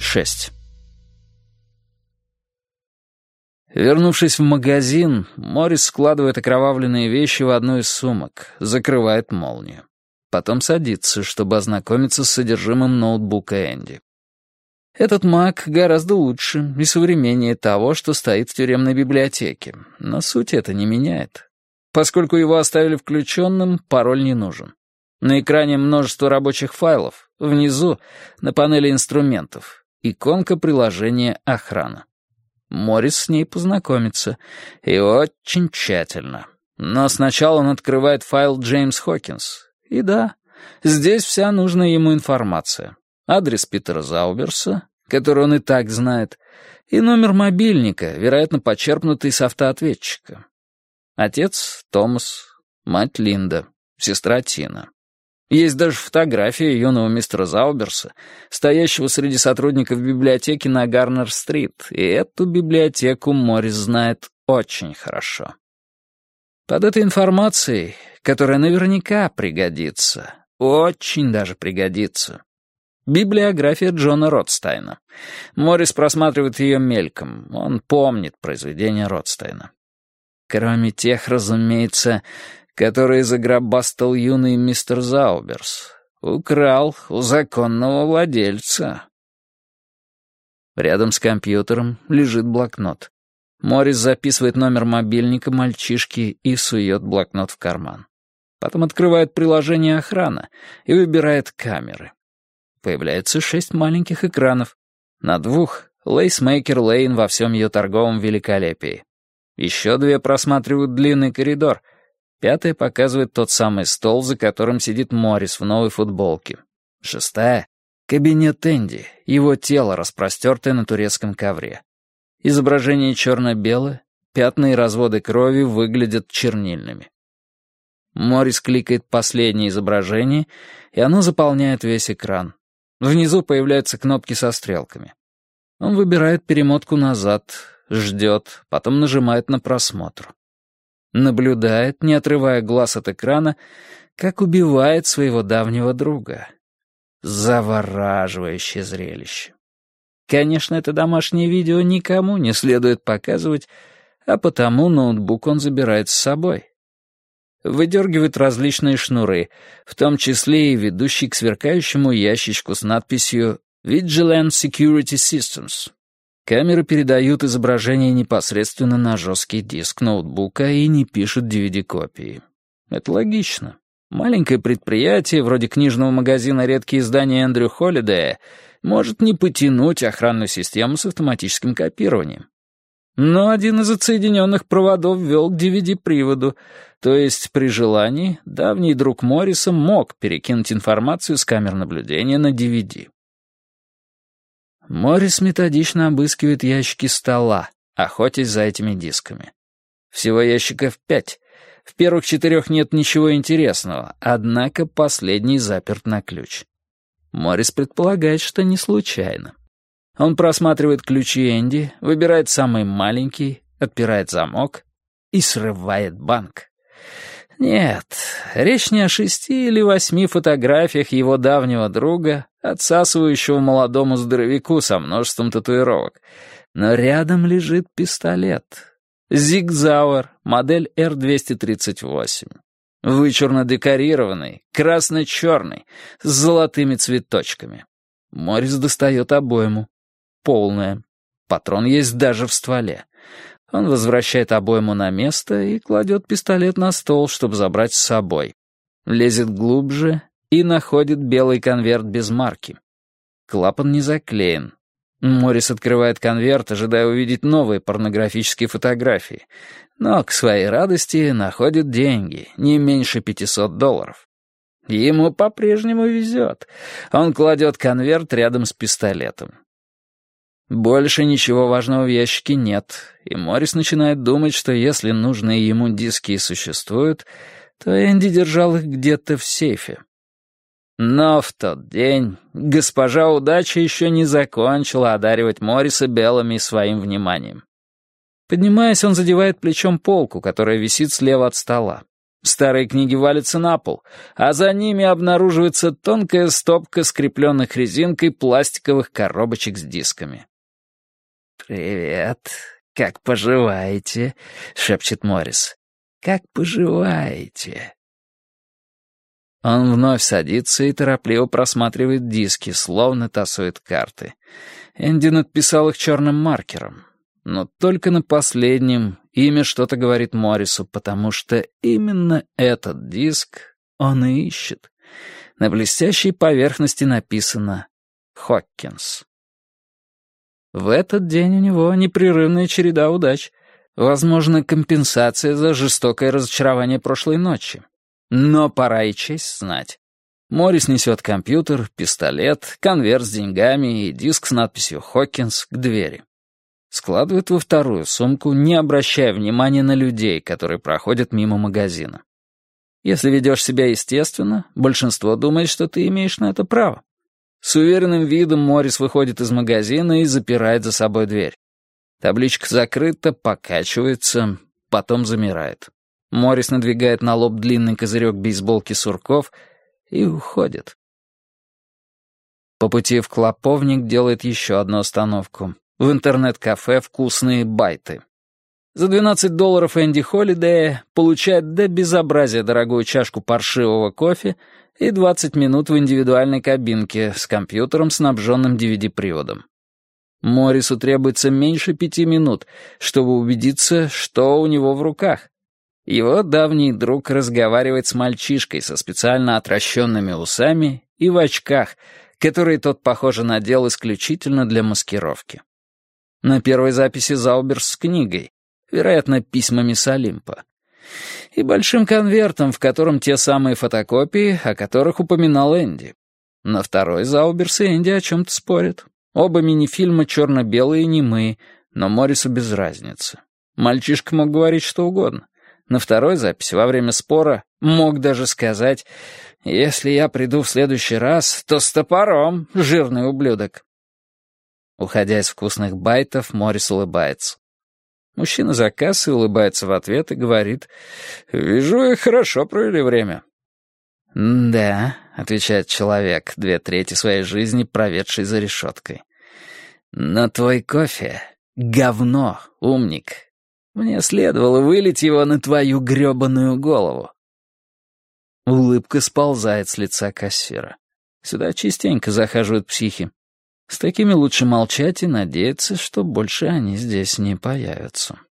6. Вернувшись в магазин, Моррис складывает окровавленные вещи в одну из сумок, закрывает молнию. Потом садится, чтобы ознакомиться с содержимым ноутбука Энди. Этот Mac гораздо лучше и современнее того, что стоит в тюремной библиотеке, но суть это не меняет. Поскольку его оставили включенным, пароль не нужен. На экране множество рабочих файлов, внизу, на панели инструментов, иконка приложения «Охрана». Моррис с ней познакомится, и очень тщательно. Но сначала он открывает файл «Джеймс Хокинс». И да, здесь вся нужная ему информация. Адрес Питера Зауберса, который он и так знает, и номер мобильника, вероятно, почерпнутый с автоответчика. Отец — Томас, мать — Линда, сестра — Тина. Есть даже фотография юного мистера Зауберса, стоящего среди сотрудников библиотеки на Гарнер-стрит, и эту библиотеку Моррис знает очень хорошо. Под этой информацией, которая наверняка пригодится, очень даже пригодится, библиография Джона Ротстайна. Моррис просматривает ее мельком, он помнит произведения Ротстайна. Кроме тех, разумеется, которые заграбастал юный мистер Зауберс. Украл у законного владельца. Рядом с компьютером лежит блокнот. Моррис записывает номер мобильника мальчишки и сует блокнот в карман. Потом открывает приложение «Охрана» и выбирает камеры. Появляется 6 маленьких экранов. На 2 — Лейсмейкер Лейн во всем ее торговом великолепии. Еще 2 просматривают длинный коридор. 5 показывает тот самый стол, за которым сидит Моррис в новой футболке. 6 — кабинет Энди, его тело, распростертое на турецком ковре. Изображение черно-белое, пятна и разводы крови выглядят чернильными. Моррис кликает последнее изображение, и оно заполняет весь экран. Внизу появляются кнопки со стрелками. Он выбирает перемотку назад, ждет, потом нажимает на просмотр. Наблюдает, не отрывая глаз от экрана, как убивает своего давнего друга. Завораживающее зрелище. Конечно, это домашнее видео никому не следует показывать, а потому ноутбук он забирает с собой. Выдергивает различные шнуры, в том числе и ведущий к сверкающему ящичку с надписью «Vigilant Security Systems». Камеры передают изображение непосредственно на жесткий диск ноутбука и не пишут DVD-копии. Это логично. Маленькое предприятие, вроде книжного магазина «Редкие издания» Эндрю Холлидея, может не потянуть охранную систему с автоматическим копированием. Но один из отсоединенных проводов вел к DVD-приводу, то есть при желании давний друг Морриса мог перекинуть информацию с камер наблюдения на DVD. Моррис методично обыскивает ящики стола, охотясь за этими дисками. Всего ящиков 5. В первых 4 нет ничего интересного, однако последний заперт на ключ. Моррис предполагает, что не случайно. Он просматривает ключи Энди, выбирает самый маленький, отпирает замок и срывает банк. Нет, речь не о 6 или 8 фотографиях его давнего друга, отсасывающего молодому здоровяку со множеством татуировок. Но рядом лежит пистолет. Зиг Зауэр, модель R238. Вычурно декорированный, красно-черный, с золотыми цветочками. Моррис достает обойму. Полная. Патрон есть даже в стволе. Он возвращает обойму на место и кладет пистолет на стол, чтобы забрать с собой. Лезет глубже и находит белый конверт без марки. Клапан не заклеен. Моррис открывает конверт, ожидая увидеть новые порнографические фотографии. Но, к своей радости, находит деньги, не меньше $500. Ему по-прежнему везет. Он кладет конверт рядом с пистолетом. Больше ничего важного в ящике нет, и Моррис начинает думать, что если нужные ему диски и существуют, то Энди держал их где-то в сейфе. Но в тот день госпожа Удача еще не закончила одаривать Морриса Беллами своим вниманием. Поднимаясь, он задевает плечом полку, которая висит слева от стола. Старые книги валятся на пол, а за ними обнаруживается тонкая стопка скрепленных резинкой пластиковых коробочек с дисками. «Привет, как поживаете?» — шепчет Моррис. «Как поживаете?» Он вновь садится и торопливо просматривает диски, словно тасует карты. Энди надписал их черным маркером. Но только на последнем имя что-то говорит Моррису, потому что именно этот диск он и ищет. На блестящей поверхности написано «Хоккинс». В этот день у него непрерывная череда удач. Возможно, компенсация за жестокое разочарование прошлой ночи. Но пора и честь знать. Моррис несет компьютер, пистолет, конверт с деньгами и диск с надписью «Хоккинс» к двери. Складывает во вторую сумку, не обращая внимания на людей, которые проходят мимо магазина. Если ведешь себя естественно, большинство думает, что ты имеешь на это право. С уверенным видом Моррис выходит из магазина и запирает за собой дверь. Табличка закрыта, покачивается, потом замирает. Моррис надвигает на лоб длинный козырек бейсболки сурков и уходит. По пути в Клоповник делает еще одну остановку. В интернет-кафе «Вкусные байты». За $12 Энди Холлидея получает до безобразия дорогую чашку паршивого кофе и 20 минут в индивидуальной кабинке с компьютером, снабженным DVD-приводом. Моррису требуется меньше 5 минут, чтобы убедиться, что у него в руках. Его давний друг разговаривает с мальчишкой со специально отращенными усами и в очках, которые тот, похоже, надел исключительно для маскировки. На первой записи Зауберс с книгой, вероятно, письмами с Олимпа, и большим конвертом, в котором те самые фотокопии, о которых упоминал Энди. На второй Зауберс и Энди о чем-то спорят. Оба мини-фильма черно-белые и немые, но Моррису без разницы. Мальчишка мог говорить что угодно. На второй записи во время спора мог даже сказать: «Если я приду в следующий раз, то с топором, жирный ублюдок». Уходя из «Вкусных байтов», Моррис улыбается. Мужчина за кассой улыбается в ответ и говорит: «Вижу, вы хорошо провели время». «Да», — отвечает человек, 2/3 своей жизни проведший за решеткой. «Но твой кофе — говно, умник. Мне следовало вылить его на твою грёбаную голову». Улыбка сползает с лица кассира. Сюда частенько захаживают психи. С такими лучше молчать и надеяться, что больше они здесь не появятся.